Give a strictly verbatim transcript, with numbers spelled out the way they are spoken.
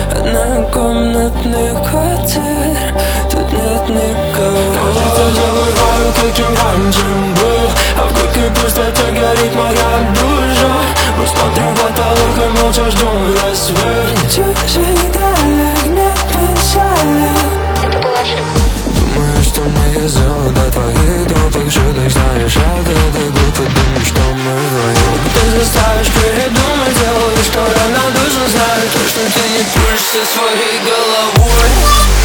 Однокомнатных квартир тут нет никого. Кажется, забываю, каким раньше был, а в горькой пустоте горит моя душа. Мы смотрим в потолок и молча ждем рассвет. Чужих далек нет печали. Думаю, что мы зовут до твоих глупых шуток. Знаешь, а ты глупо думаешь, что мы вдвоем. Ты заставишь передумать, делаешь, что равнодушно. Знаю то, что ты не пишешь со своей головой.